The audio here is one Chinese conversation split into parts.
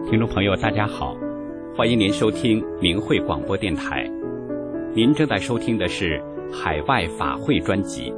听众朋友大家好，欢迎您收听明慧广播电台。您正在收听的是海外法会专辑。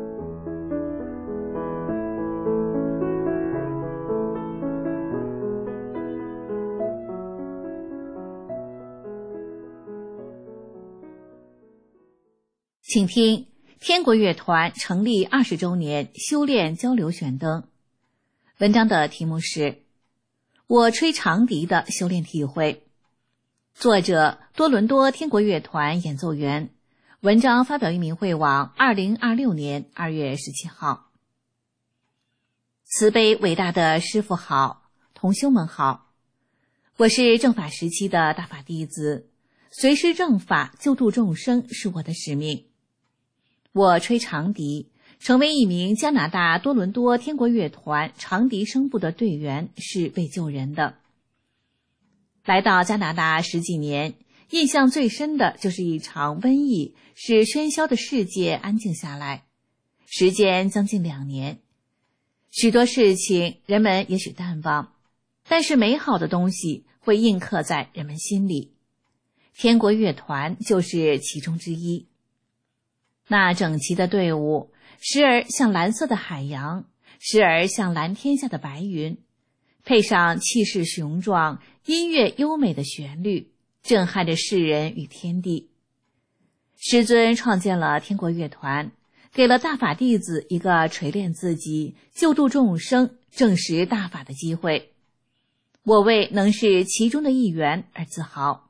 请听天国乐团成立20周年修炼交流选灯。文章的题目是我吹长笛的修炼体会，作者多伦多天国乐团演奏员，文章发表于明慧网2026年2月17号。慈悲伟大的师父好，同修们好，我是正法时期的大法弟子，随师正法救度众生是我的使命。我吹长笛，成为一名加拿大多伦多天国乐团长笛声部的队员是为救人的。来到加拿大10几年，印象最深的就是一场瘟疫使喧嚣的世界安静下来，时间将近2年。许多事情人们也许淡忘，但是美好的东西会印刻在人们心里。天国乐团就是其中之一。那整齐的队伍，时而像蓝色的海洋，时而像蓝天下的白云，配上气势雄壮、音乐优美的旋律，震撼着世人与天地。师尊创建了天国乐团，给了大法弟子一个锤炼自己、救度众生、证实大法的机会。我为能是其中的一员而自豪。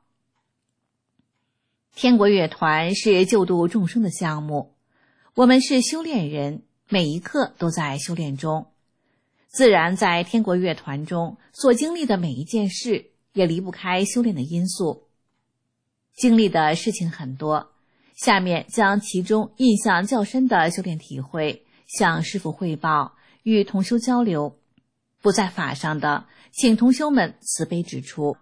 天国乐团是救度众生的项目，我们是修炼人，每一刻都在修炼中。自然在天国乐团中所经历的每一件事，也离不开修炼的因素。经历的事情很多，下面将其中印象较深的修炼体会向师父汇报，与同修交流。不在法上的，请同修们慈悲指出。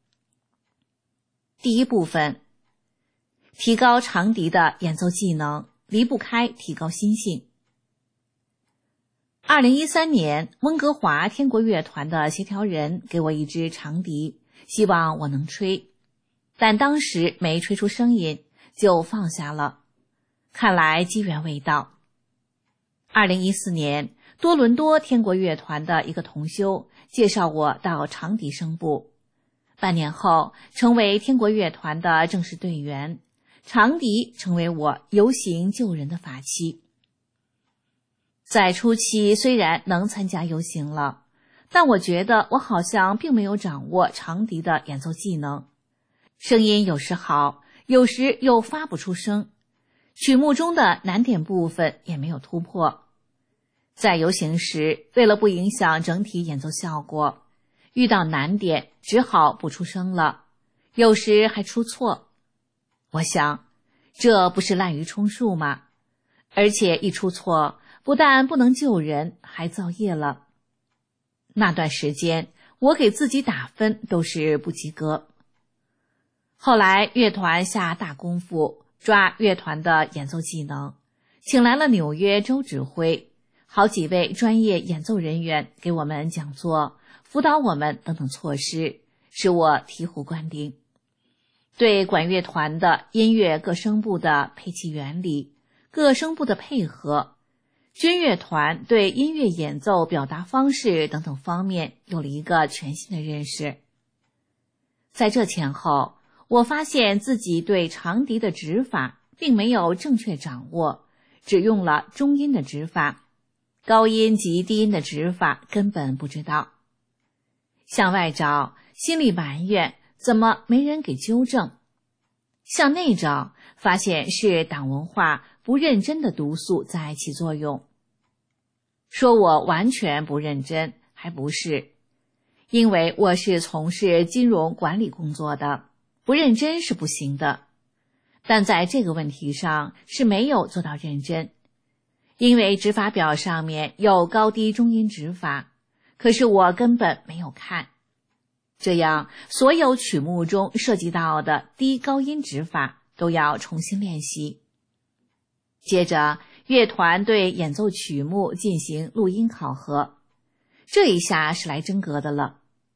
第一部分，提高长笛的演奏技能，离不开提高心性。2013年，温哥华天国乐团的协调人给我一支长笛，希望我能吹，但当时没吹出声音，就放下了。看来机缘未到。2014年，多伦多天国乐团的一个同修介绍我到长笛声部，半年后成为天国乐团的正式队员，长笛成为我游行救人的法器。在初期虽然能参加游行了，但我觉得我好像并没有掌握长笛的演奏技能，声音有时好，有时又发不出声，曲目中的难点部分也没有突破。在游行时，为了不影响整体演奏效果，遇到难点只好不出声了，有时还出错。我想，这不是滥竽充数吗？而且一出错，不但不能救人，还造业了。那段时间，我给自己打分都是不及格。后来乐团下大功夫，抓乐团的演奏技能，请来了纽约州指挥，好几位专业演奏人员给我们讲座，辅导我们等等措施，使我醍醐灌顶。对管乐团的音乐各声部的配器原理、各声部的配合，军乐团对音乐演奏表达方式等等方面有了一个全新的认识。在这前后，我发现自己对长笛的指法并没有正确掌握，只用了中音的指法，高音及低音的指法根本不知道。向外找，心里埋怨怎么没人给纠正；向内找，发现是党文化不认真的毒素在起作用。说我完全不认真，还不是，因为我是从事金融管理工作的，不认真是不行的。但在这个问题上是没有做到认真，因为指法表上面有高低中音指法，可是我根本没有看。这样，所有曲目中涉及到的低高音指法都要重新练习。接着，乐团对演奏曲目进行录音考核，这一下是来真格的了。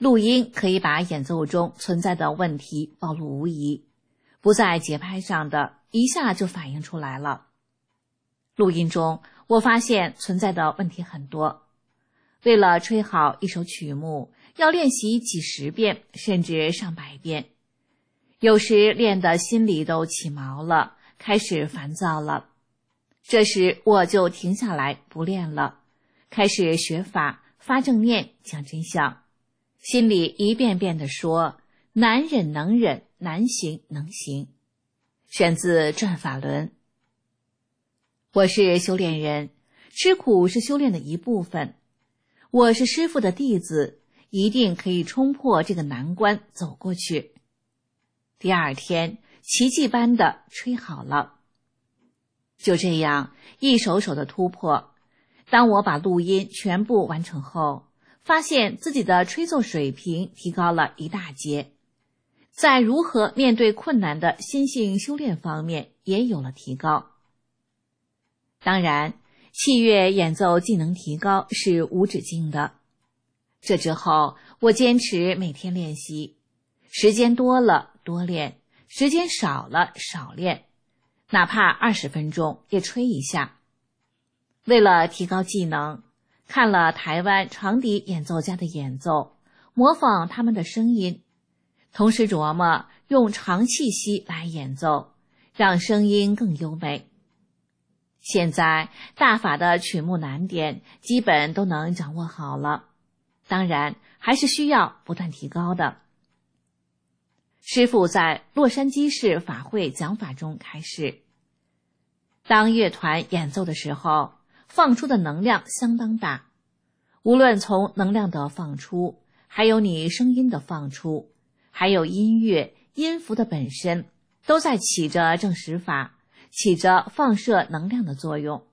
录音可以把演奏中存在的问题暴露无遗，不在节拍上的一下就反映出来了。录音中我发现存在的问题很多，为了吹好一首曲目，要练习几十遍甚至上百遍，有时练得心里都起毛了，开始烦躁了。这时我就停下来不练了，开始学法，发正念，讲真相，心里一遍遍地说：难忍能忍，难行能行。选自《转法轮》。我是修炼人，吃苦是修炼的一部分。我是师父的弟子，一定可以冲破这个难关走过去。第二天，奇迹般的吹好了。就这样，一首首的突破。当我把录音全部完成后，发现自己的吹奏水平提高了一大截，在如何面对困难的心性修炼方面也有了提高。当然，器乐演奏技能提高是无止境的。这之后，我坚持每天练习，时间多了多练，时间少了少练，哪怕20分钟也吹一下。为了提高技能，看了台湾长笛演奏家的演奏，模仿他们的声音，同时琢磨用长气息来演奏，让声音更优美。现在大法的曲目难点基本都能掌握好了，当然还是需要不断提高的。师父在洛杉矶市法会讲法中开示，当乐团演奏的时候，放出的能量相当大，无论从能量的放出，还有你声音的放出，还有音乐音符的本身，都在起着正十法，起着放射能量的作用。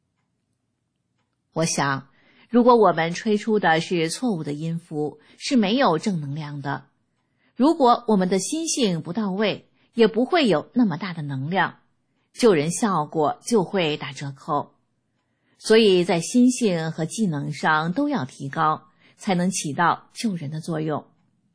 我想，如果我们吹出的是错误的音符，是没有正能量的。如果我们的心性不到位，也不会有那么大的能量，救人效果就会打折扣。所以在心性和技能上都要提高，才能起到救人的作用。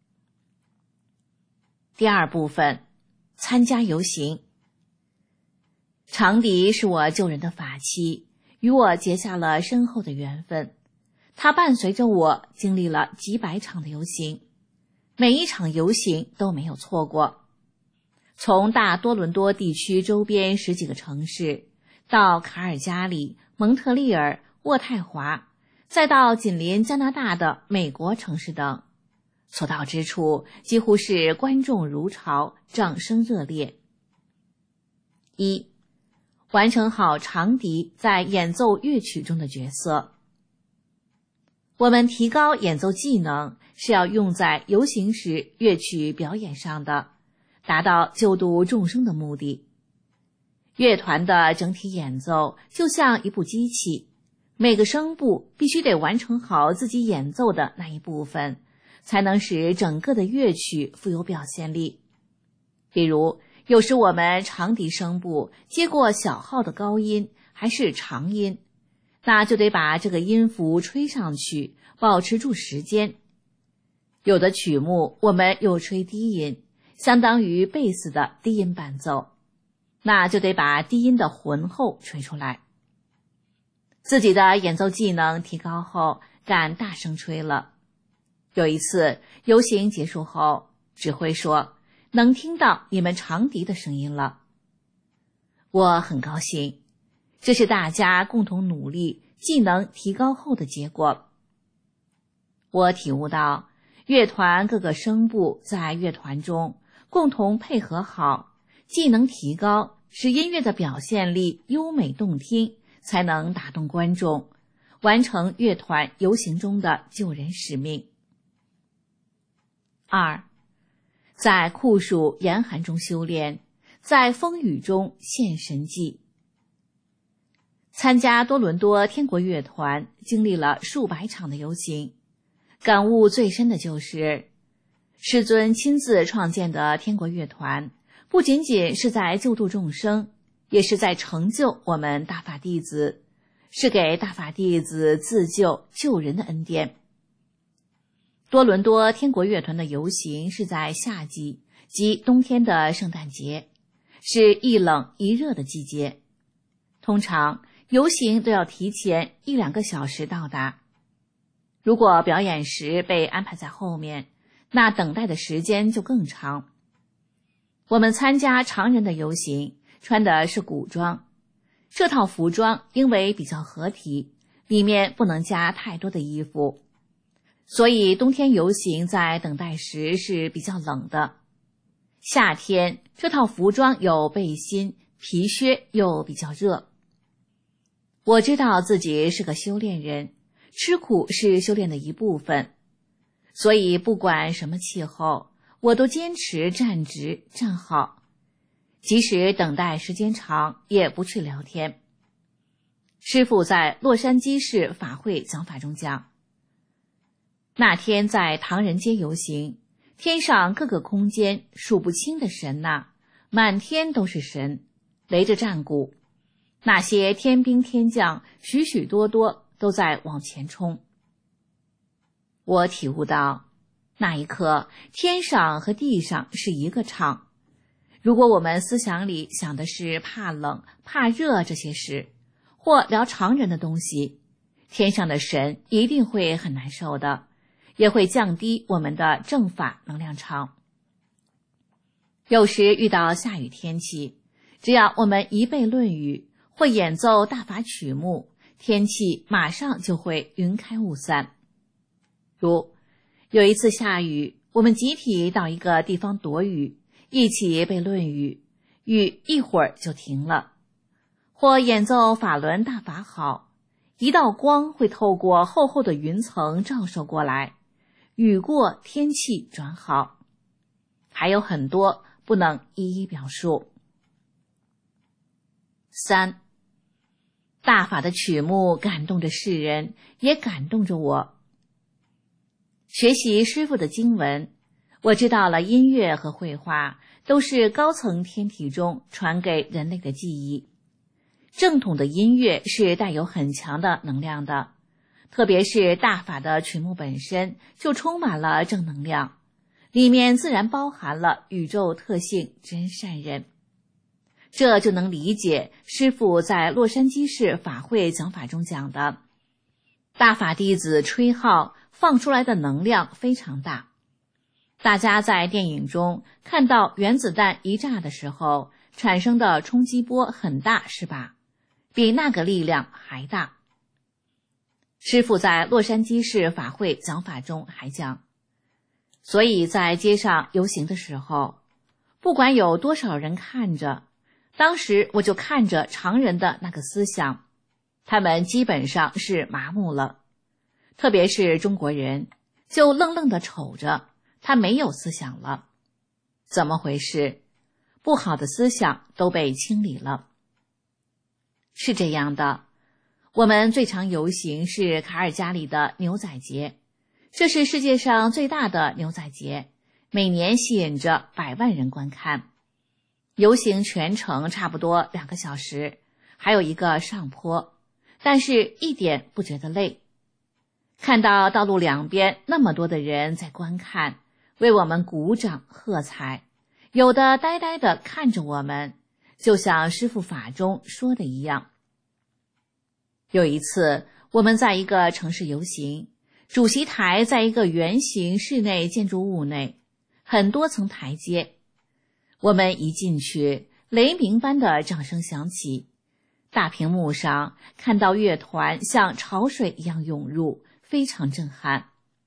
第二部分，参加游行。长笛是我救人的法器，与我结下了深厚的缘分。它伴随着我经历了几百场的游行，每一场游行都没有错过。从大多伦多地区周边10几个城市，到卡尔加里、蒙特利尔、渥太华，再到紧邻加拿大的美国城市等，所到之处几乎是观众如潮，掌声热烈。1. 完成好长笛在演奏乐曲中的角色。我们提高演奏技能是要用在游行时乐曲表演上的，达到救度众生的目的。乐团的整体演奏就像一部机器，每个声部必须得完成好自己演奏的那一部分，才能使整个的乐曲富有表现力。比如，有时我们长笛声部接过小号的高音还是长音，那就得把这个音符吹上去，保持住时间。有的曲目我们又吹低音，相当于贝斯的低音伴奏，那就得把低音的浑厚吹出来。自己的演奏技能提高后，敢大声吹了。有一次游行结束后，指挥说能听到你们长笛的声音了。我很高兴，这是大家共同努力技能提高后的结果。我体悟到，乐团各个声部在乐团中共同配合好，技能提高，使音乐的表现力优美动听，才能打动观众，完成乐团游行中的救人使命。2. 在酷暑严寒中修炼，在风雨中现神迹。参加多伦多天国乐团，经历了数百场的游行，感悟最深的就是师尊亲自创建的天国乐团，不仅仅是在救度众生，也是在成就我们大法弟子，是给大法弟子自救救人的恩典。 多伦多天国乐团的游行是在夏季，即冬天的圣诞节，是一冷一热的季节。通常游行都要提前1-2个小时到达。如果表演时被安排在后面，那等待的时间就更长。我们参加常人的游行，穿的是古装。这套服装因为比较合体，里面不能加太多的衣服，所以冬天游行在等待时是比较冷的。夏天这套服装有背心、皮靴，又比较热。我知道自己是个修炼人，吃苦是修炼的一部分，所以不管什么气候，我都坚持站直站好，即使等待时间长，也不去聊天。师父在洛杉矶市法会讲法中讲，那天在唐人街游行，天上各个空间数不清的神呐，满天都是神，擂着战鼓，那些天兵天将许许多多都在往前冲。我体悟到，那一刻天上和地上是一个场。如果我们思想里想的是怕冷、怕热这些事，或聊常人的东西，天上的神一定会很难受的，也会降低我们的正法能量场。有时遇到下雨天气，只要我们一背论语或演奏大法曲目，天气马上就会云开雾散。如有一次下雨，我们集体到一个地方躲雨，一起背论语，雨一会儿就停了。或演奏法轮大法好，一道光会透过厚厚的云层照射过来，雨过天气转好。还有很多不能一一表述。3. 大法的曲目感动着世人，也感动着我。学习师父的经文，我知道了音乐和绘画都是高层天体中传给人类的记忆。正统的音乐是带有很强的能量的，特别是大法的曲目本身就充满了正能量，里面自然包含了宇宙特性真善人。这就能理解师父在洛杉矶市法会讲法中讲的，大法弟子吹号放出来的能量非常大。大家在电影中看到原子弹一炸的时候产生的冲击波很大，是吧？比那个力量还大。师父在洛杉矶市法会讲法中还讲，所以在街上游行的时候，不管有多少人看着，当时我就看着常人的那个思想，他们基本上是麻木了，特别是中国人，就愣愣地瞅着，他没有思想了。怎么回事？不好的思想都被清理了。是这样的，我们最常游行是卡尔加里的牛仔节，这是世界上最大的牛仔节，每年吸引着100万人观看。游行全程差不多2个小时，还有一个上坡，但是一点不觉得累。看到道路两边那么多的人在观看，为我们鼓掌喝彩，有的呆呆地看着我们，就像师父法中说的一样。有一次我们在一个城市游行，主席台在一个圆形室内建筑物内，很多层台阶。我们一进去，雷鸣般的掌声响起，大屏幕上看到乐团像潮水一样涌入，非常震撼。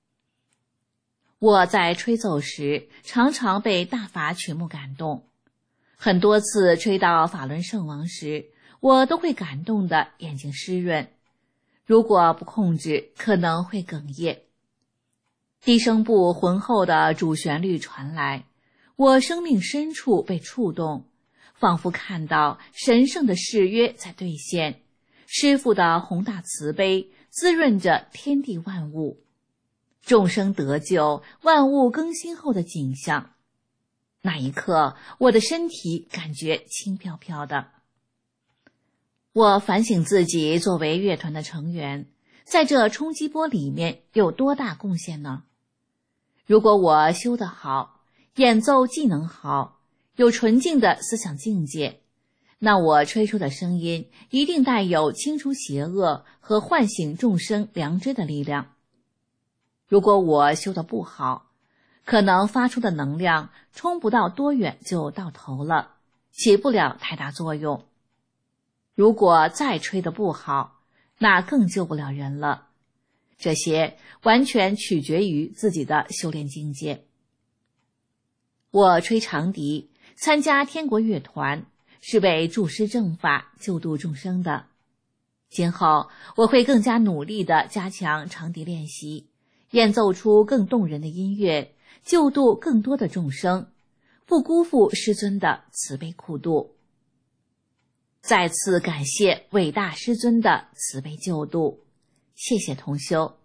我在吹奏时常常被大法曲目感动，很多次吹到法轮圣王时，我都会感动的眼睛湿润，如果不控制可能会哽咽。低声部浑厚的主旋律传来，我生命深处被触动，仿佛看到神圣的誓约在兑现，师父的宏大慈悲滋润着天地万物，众生得救，万物更新后的景象。那一刻，我的身体感觉轻飘飘的。我反省自己作为乐团的成员，在这冲击波里面有多大贡献呢？ 如果我修得好，演奏技能好，有纯净的思想境界，那我吹出的声音一定带有清除邪恶和唤醒众生良知的力量。如果我修得不好，可能发出的能量冲不到多远就到头了，起不了太大作用。如果再吹得不好，那更救不了人了。这些完全取决于自己的修炼境界。我吹长笛，参加天国乐团，是为助师正法，救度众生的。今后我会更加努力地加强长笛练习，演奏出更动人的音乐，救度更多的众生，不辜负师尊的慈悲苦度。再次感谢伟大师尊的慈悲救度，谢谢同修。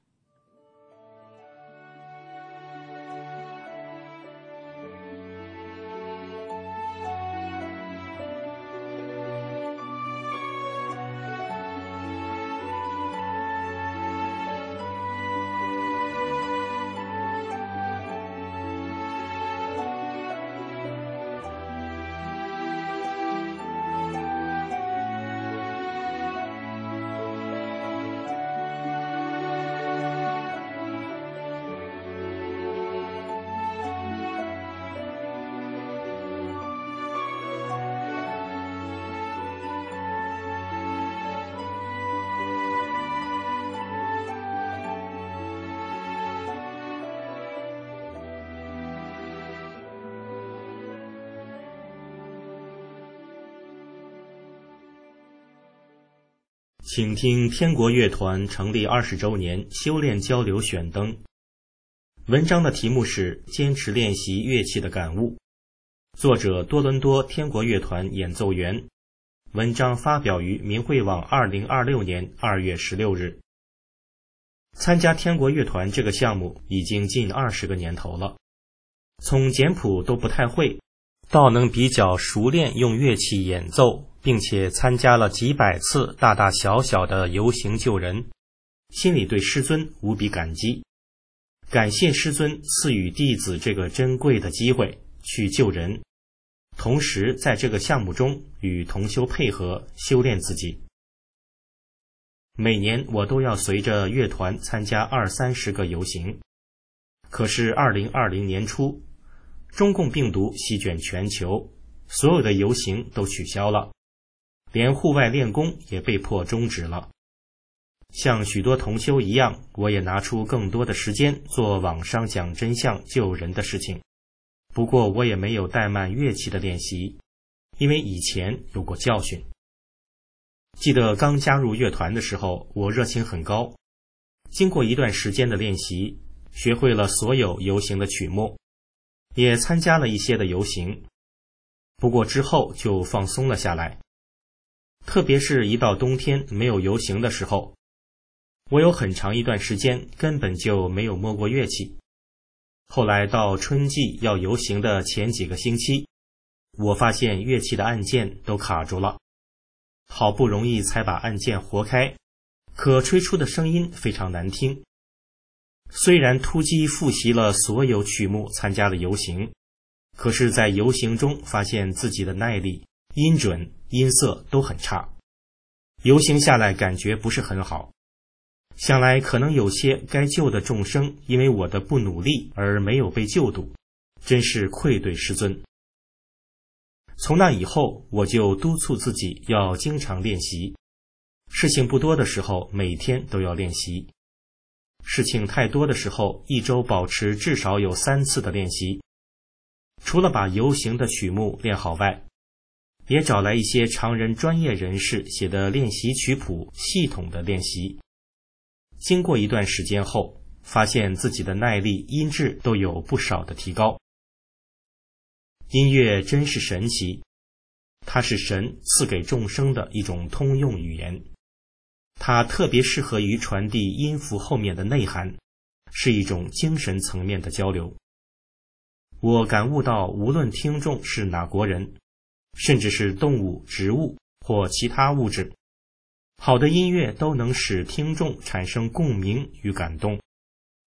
请听天国乐团成立20周年修炼交流选灯。文章的题目是坚持练习乐器的感悟，作者多伦多天国乐团演奏员。文章发表于明慧网2026年2月16日。参加天国乐团这个项目已经近20个年头了，从简谱都不太会，到能比较熟练用乐器演奏，并且参加了几百次大大小小的游行救人，心里对师尊无比感激，感谢师尊赐予弟子这个珍贵的机会去救人，同时在这个项目中与同修配合修炼自己。每年我都要随着乐团参加20-30个游行，可是2020年初，中共病毒席卷全球，所有的游行都取消了，连户外练功也被迫终止了。像许多同修一样，我也拿出更多的时间做网上讲真相救人的事情。不过我也没有怠慢乐器的练习，因为以前有过教训。记得刚加入乐团的时候，我热情很高，经过一段时间的练习，学会了所有游行的曲目，也参加了一些的游行。不过之后就放松了下来，特别是一到冬天没有游行的时候，我有很长一段时间根本就没有摸过乐器。后来到春季要游行的前几个星期，我发现乐器的按键都卡住了，好不容易才把按键活开，可吹出的声音非常难听。虽然突击复习了所有曲目，参加了游行，可是在游行中发现自己的耐力、音准、音色都很差，游行下来感觉不是很好。想来可能有些该救的众生因为我的不努力而没有被救度，真是愧对师尊。从那以后，我就督促自己要经常练习，事情不多的时候每天都要练习，事情太多的时候1周保持至少有3次的练习。除了把游行的曲目练好外，也找来一些常人专业人士写的练习曲谱，系统的练习。经过一段时间后，发现自己的耐力、音质都有不少的提高。音乐真是神奇，它是神赐给众生的一种通用语言，它特别适合于传递音符后面的内涵，是一种精神层面的交流。我感悟到，无论听众是哪国人，甚至是动物、植物或其他物质，好的音乐都能使听众产生共鸣与感动。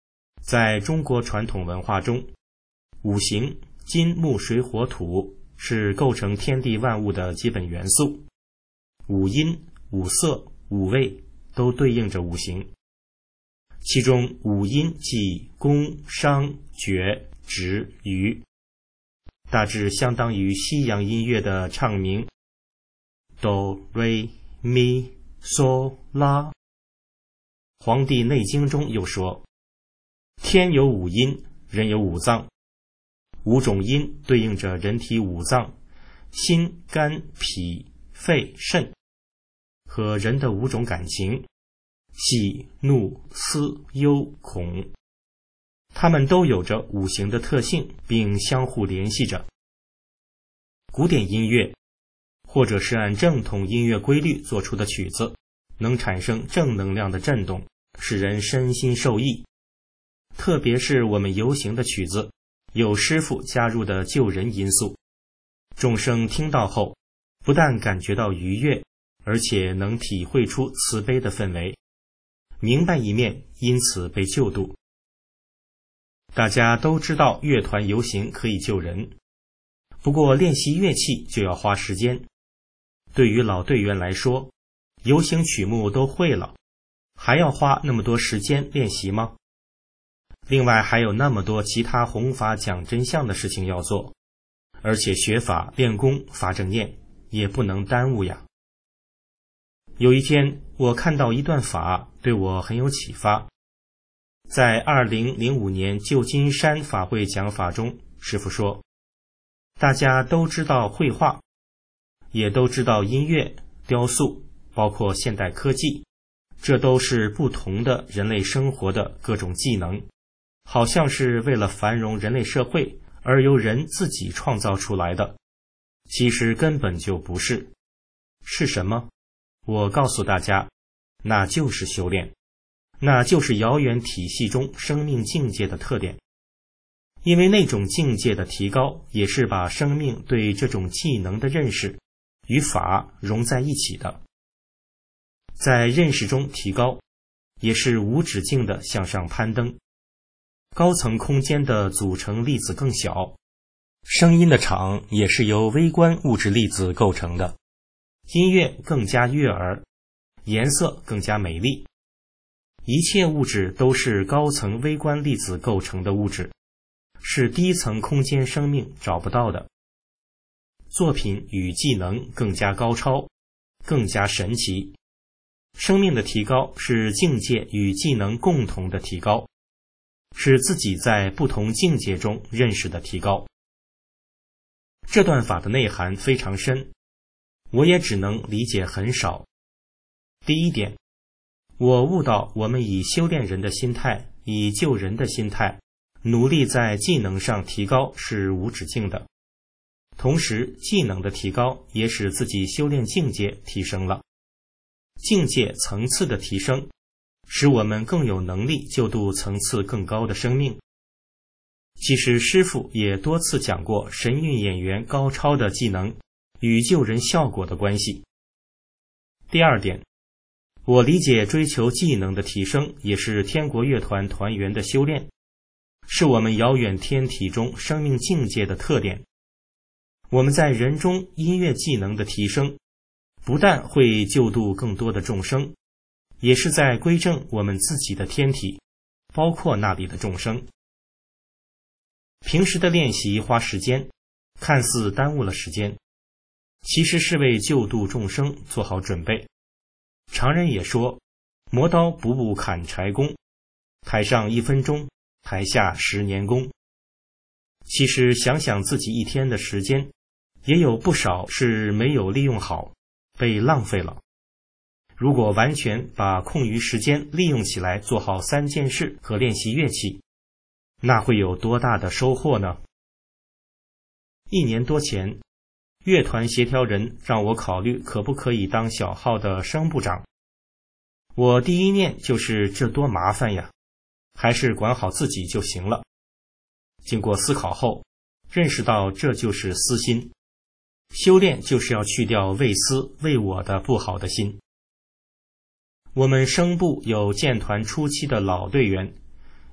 在中国传统文化中，五行金木水火土是构成天地万物的基本元素，五音、五色、五味都对应着五行。其中五音即宫、商、角、徵、羽，大致相当于西洋音乐的唱名哆、瑞、咪、嗦、拉。黄帝内经中又说，天有五音，人有五脏，五种音对应着人体五脏，心、肝、脾、肺、肾，和人的五种感情，喜、怒、思、忧、恐，它们都有着五行的特性，并相互联系着。古典音乐或者是按正统音乐规律做出的曲子，能产生正能量的震动，使人身心受益。特别是我们游行的曲子，有师傅加入的救人因素，众生听到后不但感觉到愉悦，而且能体会出慈悲的氛围，明白一面，因此被救度。大家都知道乐团游行可以救人，不过练习乐器就要花时间。对于老队员来说，游行曲目都会了，还要花那么多时间练习吗？另外还有那么多其他弘法讲真相的事情要做，而且学法练功发正念也不能耽误呀。有一天我看到一段法，对我很有启发。在2005年旧金山法会讲法中，师父说，大家都知道绘画，也都知道音乐、雕塑，包括现代科技，这都是不同的人类生活的各种技能，好像是为了繁荣人类社会而由人自己创造出来的，其实根本就不是。是什么？我告诉大家，那就是修炼，那就是遥远体系中生命境界的特点。因为那种境界的提高，也是把生命对这种技能的认识与法融在一起的。在认识中提高，也是无止境的向上攀登。高层空间的组成粒子更小，声音的场也是由微观物质粒子构成的，音乐更加悦耳，颜色更加美丽。一切物质都是高层微观粒子构成的物质，是低层空间生命找不到的。作品与技能更加高超，更加神奇。生命的提高是境界与技能共同的提高，是自己在不同境界中认识的提高。这段法的内涵非常深，我也只能理解很少。第一点，我悟到我们以修炼人的心态，以救人的心态，努力在技能上提高是无止境的。同时，技能的提高也使自己修炼境界提升了。境界层次的提升，使我们更有能力救度层次更高的生命。其实师父也多次讲过神韵演员高超的技能与救人效果的关系。第二点，我理解追求技能的提升也是天国乐团团员的修炼，是我们遥远天体中生命境界的特点。我们在人中音乐技能的提升，不但会救度更多的众生，也是在归正我们自己的天体，包括那里的众生。平时的练习花时间，看似耽误了时间，其实是为救度众生做好准备。常人也说，磨刀不误砍柴工，台上1分钟，台下10年功。其实想想自己一天的时间，也有不少是没有利用好，被浪费了。如果完全把空余时间利用起来，做好3件事和练习乐器，那会有多大的收获呢？1年多前，乐团协调人让我考虑可不可以当小号的声部长。我第一念就是这多麻烦呀，还是管好自己就行了。经过思考后，认识到这就是私心。修炼就是要去掉为私为我的不好的心。我们声部有建团初期的老队员，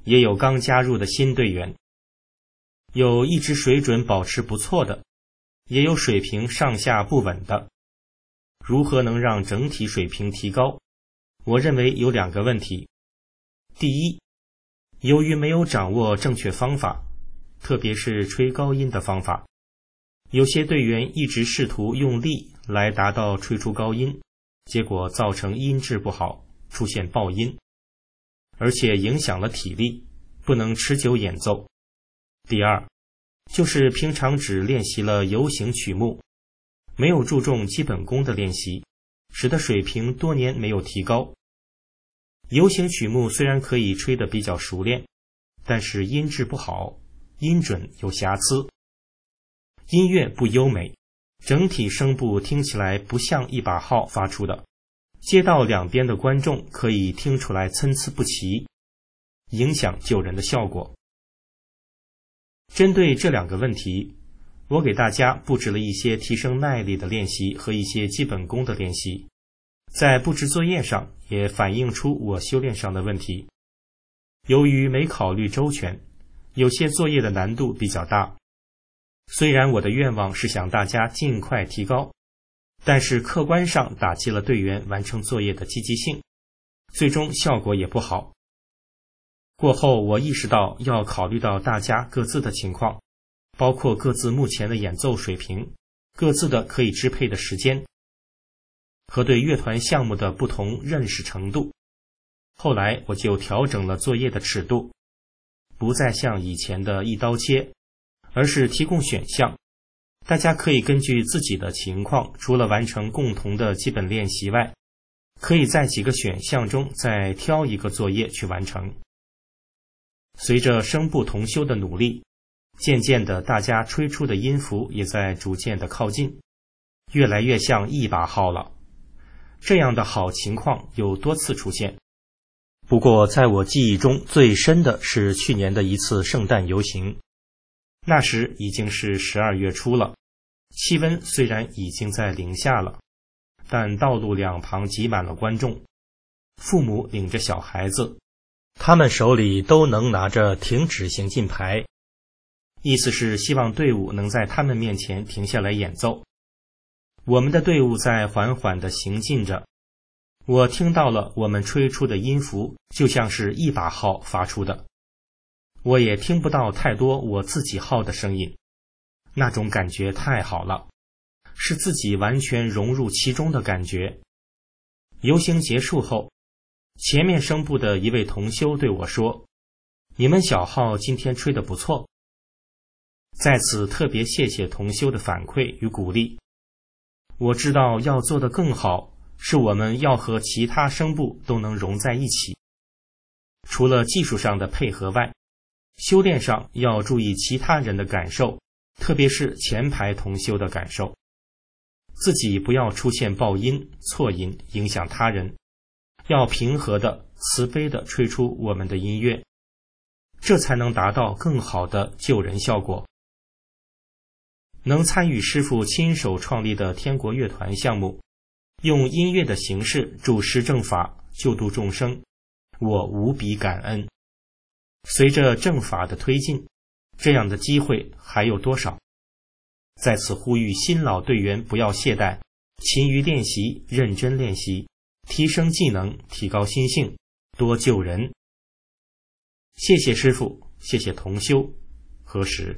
也有刚加入的新队员，有一直水准保持不错的，也有水平上下不稳的。如何能让整体水平提高？我认为有2个问题。第一，由于没有掌握正确方法，特别是吹高音的方法，有些队员一直试图用力来达到吹出高音，结果造成音质不好，出现爆音，而且影响了体力，不能持久演奏。第二，就是平常只练习了游行曲目，没有注重基本功的练习，使得水平多年没有提高。游行曲目虽然可以吹得比较熟练，但是音质不好，音准有瑕疵，音乐不优美，整体声部听起来不像一把号发出的，街道两边的观众可以听出来参差不齐，影响救人的效果。针对这2个问题，我给大家布置了一些提升耐力的练习和一些基本功的练习，在布置作业上也反映出我修炼上的问题。由于没考虑周全，有些作业的难度比较大。虽然我的愿望是想大家尽快提高，但是客观上打击了队员完成作业的积极性，最终效果也不好。过后我意识到要考虑到大家各自的情况，包括各自目前的演奏水平，各自的可以支配的时间，和对乐团项目的不同认识程度。后来我就调整了作业的尺度，不再像以前的一刀切，而是提供选项，大家可以根据自己的情况，除了完成共同的基本练习外，可以在几个选项中再挑一个作业去完成。随着声部同修的努力，渐渐的大家吹出的音符也在逐渐的靠近，越来越像一把号了。这样的好情况有多次出现。不过在我记忆中最深的是去年的一次圣诞游行，那时已经是12月初了，气温虽然已经在零下了，但道路两旁挤满了观众，父母领着小孩子，他们手里都能拿着停止行进牌，意思是希望队伍能在他们面前停下来演奏。我们的队伍在缓缓地行进着，我听到了我们吹出的音符就像是一把号发出的，我也听不到太多我自己号的声音，那种感觉太好了，是自己完全融入其中的感觉。游行结束后，前面声部的一位同修对我说：“你们小号今天吹得不错。”在此特别谢谢同修的反馈与鼓励。我知道要做得更好，是我们要和其他声部都能融在一起。除了技术上的配合外，修炼上要注意其他人的感受，特别是前排同修的感受。自己不要出现爆音、错音，影响他人。要平和的、慈悲的吹出我们的音乐，这才能达到更好的救人效果。能参与师父亲手创立的天国乐团项目，用音乐的形式助施正法，救度众生，我无比感恩。随着正法的推进，这样的机会还有多少？在此呼吁新老队员不要懈怠，勤于练习，认真练习，提升技能，提高心性，多救人。谢谢师父，谢谢同修，何时？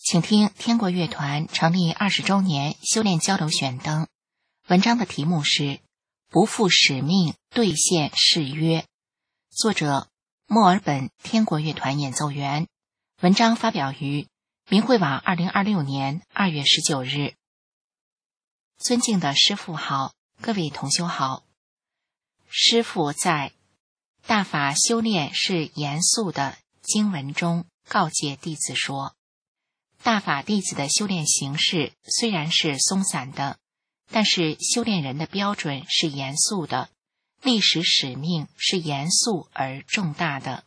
请听天国乐团成立20周年修炼交流选灯。文章的题目是不负使命，兑现誓约。作者墨尔本天国乐团演奏员。文章发表于明慧网2026年2月19日。尊敬的师父好，各位同修好。师父在大法修炼是严肃的经文中告诫弟子说，大法弟子的修炼形式虽然是松散的，但是修炼人的标准是严肃的，历史使命是严肃而重大的。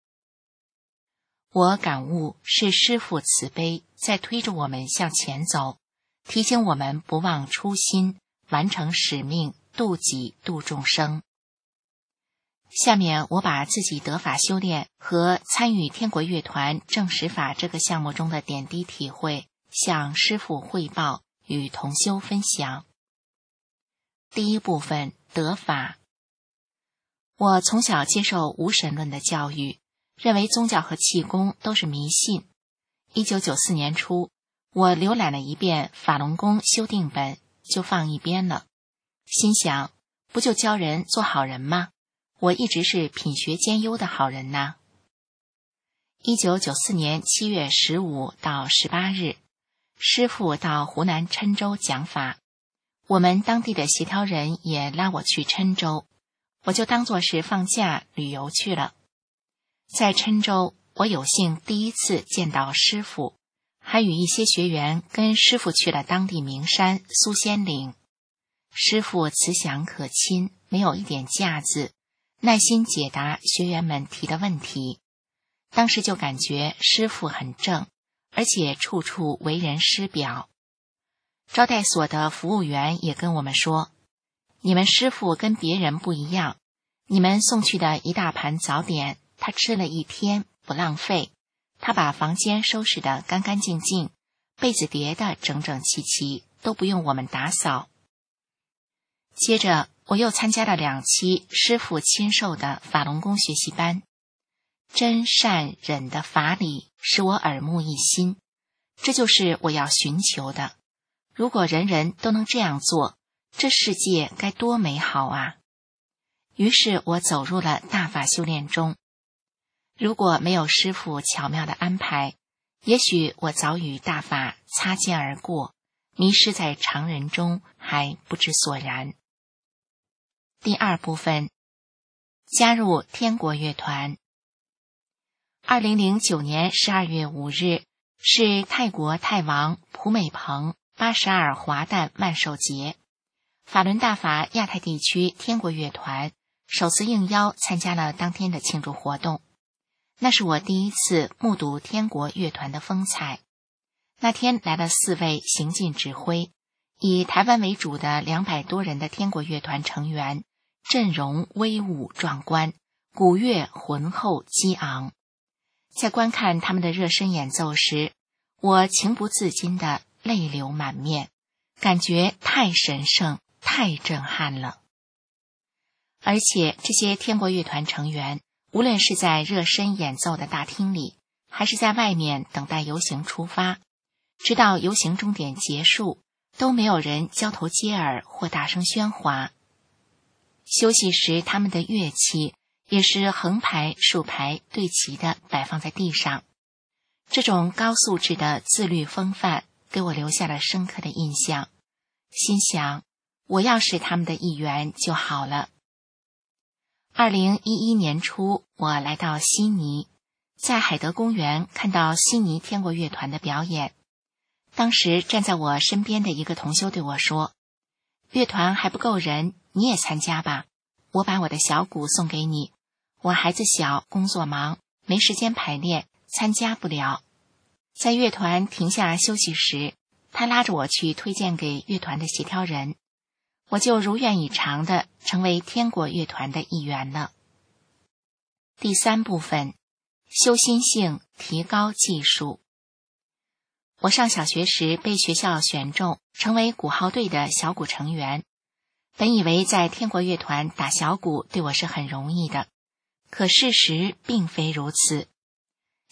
我感悟是师父慈悲在推着我们向前走，提醒我们不忘初心，完成使命，度己度众生。下面我把自己得法修炼和参与天国乐团正实法这个项目中的点滴体会向师父汇报，与同修分享。第一部分，得法。我从小接受无神论的教育，认为宗教和气功都是迷信。1994年初，我浏览了一遍法轮功修订本，就放一边了，心想，不就教人做好人吗？我一直是品学兼优的好人呐。1994年7月15到18日，师父到湖南郴州讲法，我们当地的协调人也拉我去郴州，我就当作是放假旅游去了。在郴州，我有幸第一次见到师父，还与一些学员跟师父去了当地名山苏仙岭。师父慈祥可亲，没有一点架子，耐心解答学员们提的问题。当时就感觉师父很正，而且处处为人师表。招待所的服务员也跟我们说，你们师父跟别人不一样，你们送去的一大盘早点，他吃了1天，不浪费。他把房间收拾得干干净净，被子叠得整整齐齐，都不用我们打扫。接着我又参加了2期师父亲授的法轮功学习班，真善忍的法理使我耳目一新，这就是我要寻求的。如果人人都能这样做，这世界该多美好啊！于是我走入了大法修炼中。如果没有师父巧妙的安排，也许我早与大法擦肩而过，迷失在常人中，还不知所然。第二部分，加入天国乐团。2009年12月5日是泰国泰王普美蓬82华诞万寿节，法轮大法亚太地区天国乐团首次应邀参加了当天的庆祝活动。那是我第一次目睹天国乐团的风采。那天来了4位行进指挥，以台湾为主的200多人的天国乐团成员，阵容威武壮观，鼓乐浑厚激昂。在观看他们的热身演奏时，我情不自禁地泪流满面，感觉太神圣，太震撼了。而且这些天国乐团成员，无论是在热身演奏的大厅里，还是在外面等待游行出发，直到游行终点结束，都没有人交头接耳或大声喧哗。休息时，他们的乐器也是横排竖排对齐的摆放在地上。这种高素质的自律风范给我留下了深刻的印象，心想，我要是他们的一员就好了。2011年初，我来到悉尼，在海德公园看到悉尼天国乐团的表演。当时站在我身边的一个同修对我说，乐团还不够人，你也参加吧，我把我的小鼓送给你，我孩子小，工作忙，没时间排练，参加不了。在乐团停下休息时，他拉着我去推荐给乐团的协调人，我就如愿以偿地成为天国乐团的一员了。第三部分，修心性，提高技术。我上小学时被学校选中，成为鼓号队的小鼓成员。本以为在天国乐团打小鼓对我是很容易的，可事实并非如此。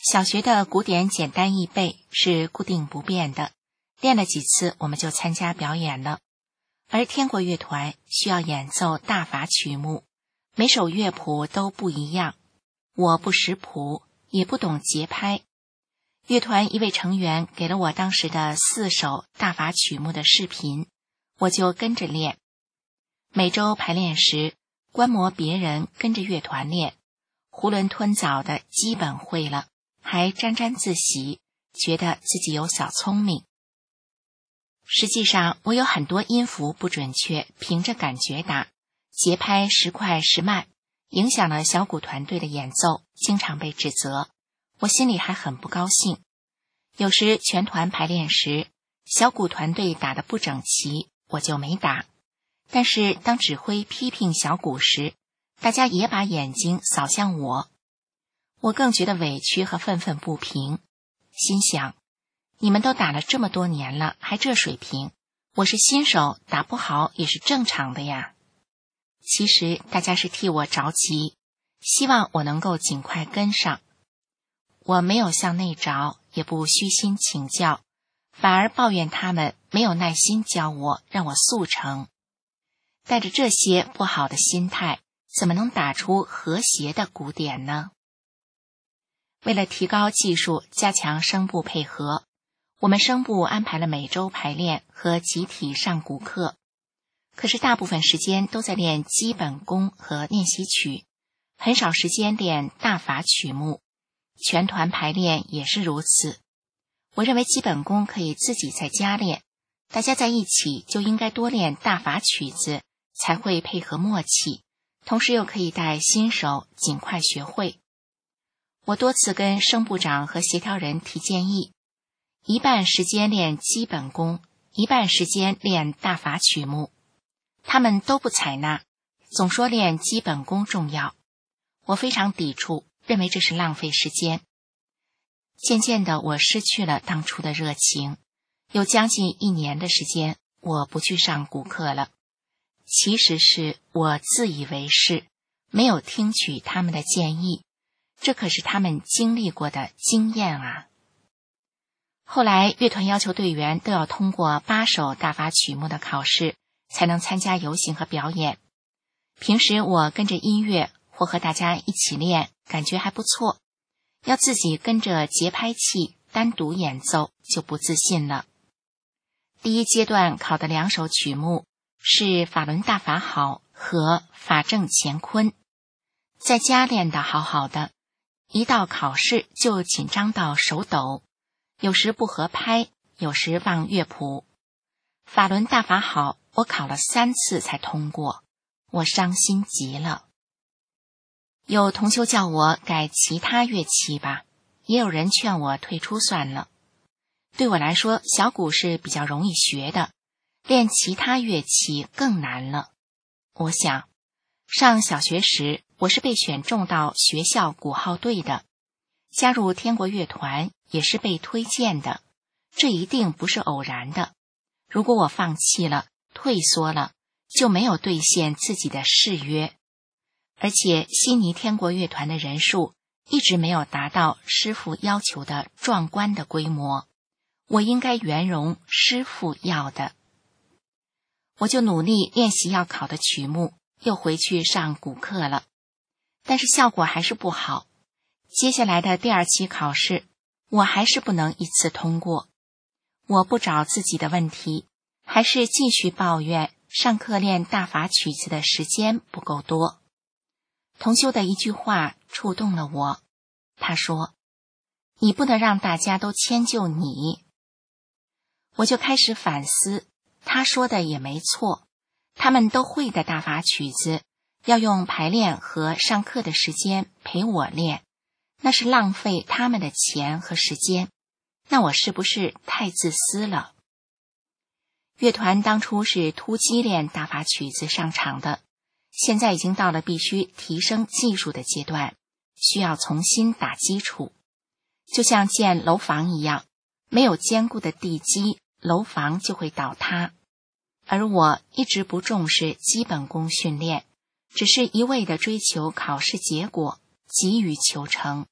小学的古典简单易背是固定不变的，练了几次我们就参加表演了。而天国乐团需要演奏大法曲目，每首乐谱都不一样，我不识谱，也不懂节拍。乐团一位成员给了我当时的4首大法曲目的视频，我就跟着练。每周排练时，观摩别人跟着乐团练，囫囵吞枣的基本会了，还沾沾自喜，觉得自己有小聪明。实际上我有很多音符不准确，凭着感觉打，节拍时快时慢，影响了小鼓团队的演奏，经常被指责，我心里还很不高兴。有时全团排练时，小鼓团队打得不整齐，我就没打。但是当指挥批评小鼓时，大家也把眼睛扫向我，我更觉得委屈和愤愤不平，心想，你们都打了这么多年了，还这水平，我是新手，打不好也是正常的呀。其实大家是替我着急，希望我能够尽快跟上。我没有向内找，也不虚心请教，反而抱怨他们没有耐心教我，让我速成。带着这些不好的心态，怎么能打出和谐的鼓点呢？为了提高技术，加强声部配合，我们声部安排了每周排练和集体上鼓课。可是大部分时间都在练基本功和练习曲，很少时间练大法曲目，全团排练也是如此。我认为基本功可以自己在家练，大家在一起就应该多练大法曲子，才会配合默契，同时又可以带新手尽快学会。我多次跟声部长和协调人提建议，一半时间练基本功，一半时间练大法曲目，他们都不采纳，总说练基本功重要。我非常抵触，认为这是浪费时间。渐渐的，我失去了当初的热情，有将近1年的时间，我不去上鼓课了。其实是我自以为是，没有听取他们的建议，这可是他们经历过的经验啊。后来乐团要求队员都要通过8首大法曲目的考试，才能参加游行和表演。平时我跟着音乐或和大家一起练，感觉还不错，要自己跟着节拍器单独演奏就不自信了。第一阶段考的2首曲目是法轮大法好和法正乾坤，在家练得好好的，一到考试就紧张到手抖，有时不合拍，有时忘乐谱。法轮大法好我考了3次才通过，我伤心极了。有同修叫我改其他乐器吧，也有人劝我退出算了。对我来说，小鼓是比较容易学的，练其他乐器更难了。我想，上小学时我是被选中到学校鼓号队的，加入天国乐团也是被推荐的，这一定不是偶然的。如果我放弃了，退缩了，就没有兑现自己的誓约。而且悉尼天国乐团的人数一直没有达到师父要求的壮观的规模，我应该圆融师父要的。我就努力练习要考的曲目，又回去上鼓课了，但是效果还是不好。接下来的第2期考试，我还是不能一次通过。我不找自己的问题，还是继续抱怨上课练大法曲子的时间不够多。同修的一句话触动了我，他说，你不能让大家都迁就你。我就开始反思，他说的也没错，他们都会的大法曲子，要用排练和上课的时间陪我练，那是浪费他们的钱和时间，那我是不是太自私了？乐团当初是突击练大法曲子上场的，现在已经到了必须提升技术的阶段，需要重新打基础。就像建楼房一样，没有坚固的地基，楼房就会倒塌。而我一直不重视基本功训练，只是一味地追求考试结果，急于求成，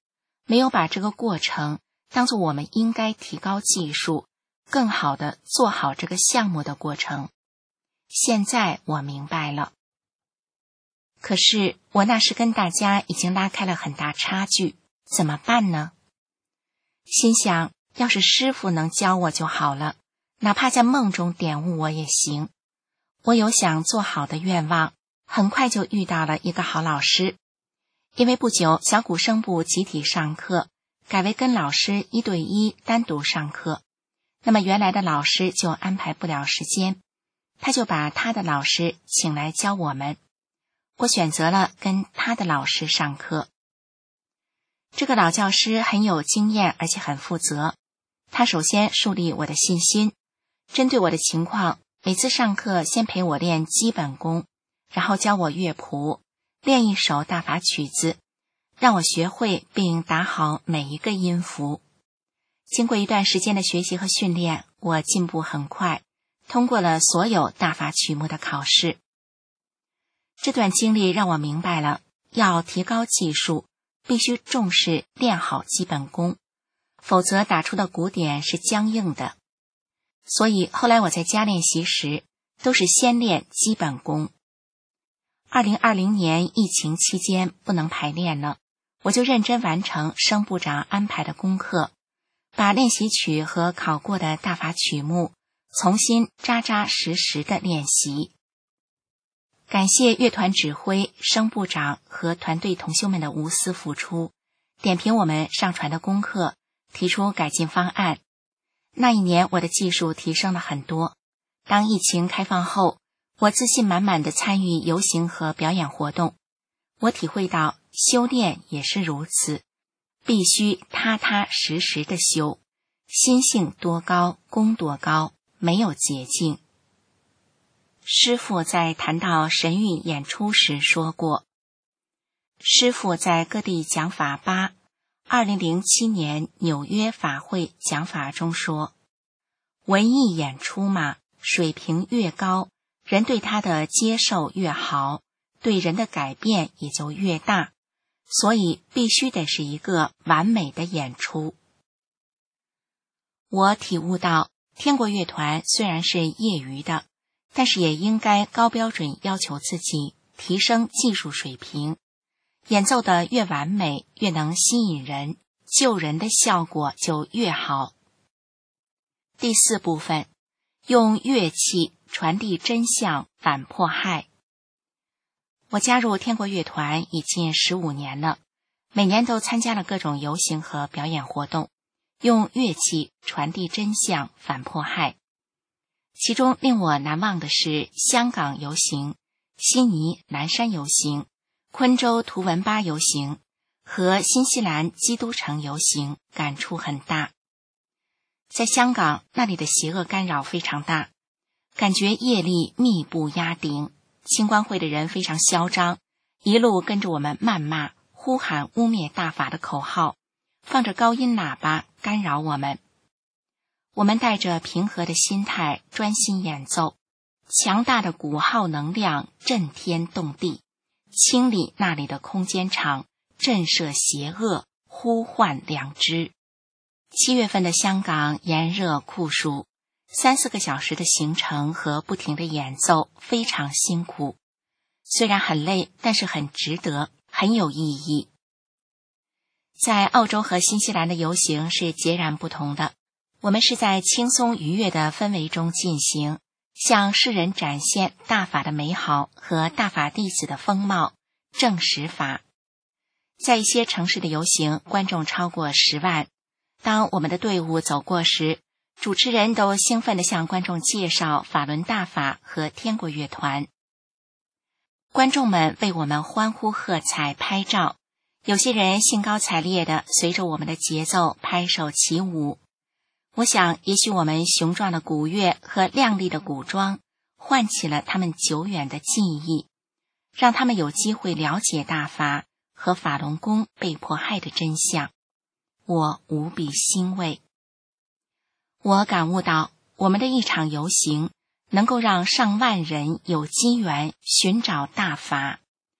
没有把这个过程当作我们应该提高技术，更好地做好这个项目的过程。现在我明白了。可是我那时跟大家已经拉开了很大差距，怎么办呢？心想，要是师父能教我就好了，哪怕在梦中点悟我也行。我有想做好的愿望，很快就遇到了一个好老师。因为不久小鼓声部集体上课，改为跟老师1对1单独上课，那么原来的老师就安排不了时间，他就把他的老师请来教我们。我选择了跟他的老师上课。这个老教师很有经验，而且很负责。他首先树立我的信心，针对我的情况，每次上课先陪我练基本功，然后教我乐谱，练一首大法曲子，让我学会并打好每一个音符。经过一段时间的学习和训练，我进步很快，通过了所有大法曲目的考试。这段经历让我明白了，要提高技术，必须重视练好基本功，否则打出的鼓点是僵硬的。所以后来我在家练习时，都是先练基本功。2020年疫情期间不能排练了，我就认真完成声部长安排的功课，把练习曲和考过的大法曲目重新扎扎实实的练习。感谢乐团指挥、声部长和团队同修们的无私付出，点评我们上传的功课，提出改进方案。那一年我的技术提升了很多。当疫情开放后，我自信满满地参与游行和表演活动。我体会到修炼也是如此，必须踏踏实实地修，心性多高功多高，没有捷径。师父在谈到神韵演出时说过，师父在各地讲法8 2007年纽约法会讲法中说，文艺演出嘛，水平越高，人对他的接受越好，对人的改变也就越大，所以必须得是一个完美的演出。我体悟到，天国乐团虽然是业余的，但是也应该高标准要求自己，提升技术水平，演奏的越完美，越能吸引人，救人的效果就越好。第4部分，用乐器传递真相，反迫害。我加入天国乐团已近15年了，每年都参加了各种游行和表演活动，用乐器传递真相，反迫害。其中令我难忘的是香港游行、悉尼南山游行、昆州图文巴游行和新西兰基督城游行，感触很大。在香港，那里的邪恶干扰非常大，感觉业力密布压顶，清官会的人非常嚣张，一路跟着我们谩骂，呼喊污蔑大法的口号，放着高音喇叭干扰我们。我们带着平和的心态专心演奏，强大的鼓号能量震天动地，清理那里的空间场，震慑邪恶，呼唤良知。7月份的香港炎热酷暑，3、4个小时的行程和不停的演奏，非常辛苦。虽然很累，但是很值得，很有意义。在澳洲和新西兰的游行是截然不同的，我们是在轻松愉悦的氛围中进行，向世人展现大法的美好和大法弟子的风貌，正实法。在一些城市的游行，观众超过10万。当我们的队伍走过时，主持人都兴奋地向观众介绍法轮大法和天国乐团。观众们为我们欢呼喝彩拍照，有些人兴高采烈地随着我们的节奏拍手起舞。我想，也许我们雄壮的鼓乐和亮丽的鼓装唤起了他们久远的记忆，让他们有机会了解大法和法轮功被迫害的真相。我无比欣慰。我感悟到，我们的一场游行能够让上万人有机缘寻找大法。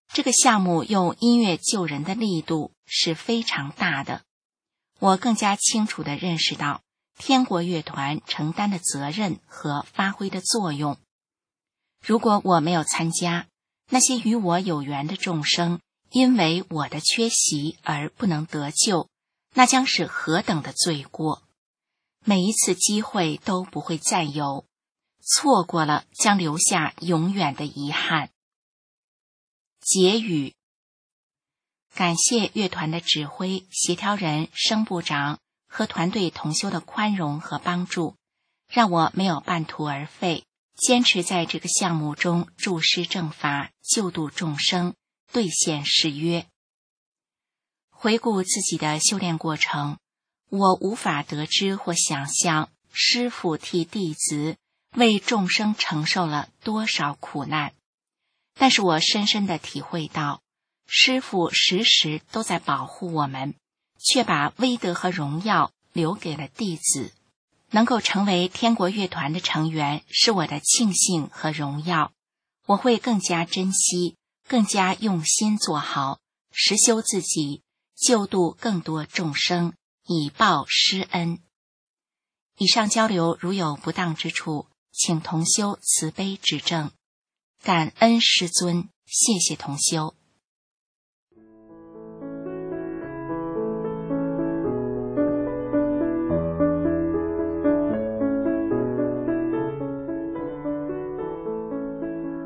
这个项目用音乐救人的力度是非常大的。我更加清楚地认识到天国乐团承担的责任和发挥的作用。如果我没有参加，那些与我有缘的众生因为我的缺席而不能得救，那将是何等的罪过！每一次机会都不会再有，错过了将留下永远的遗憾。结语：感谢乐团的指挥、协调人、声部长和团队同修的宽容和帮助，让我没有半途而废，坚持在这个项目中注释正法，救度众生，兑现誓约。回顾自己的修炼过程，我无法得知或想象师父替弟子为众生承受了多少苦难，但是我深深地体会到，师父时时都在保护我们，却把威德和荣耀留给了弟子。能够成为天国乐团的成员是我的庆幸和荣耀，我会更加珍惜，更加用心做好，实修自己，救度更多众生，以报师恩。以上交流如有不当之处，请同修慈悲指正。感恩师尊，谢谢同修。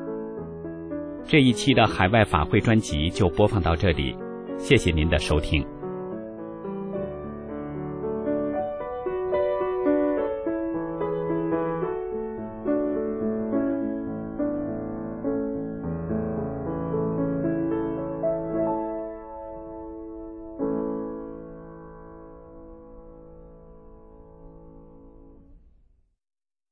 这一期的海外法会专辑就播放到这里，谢谢您的收听。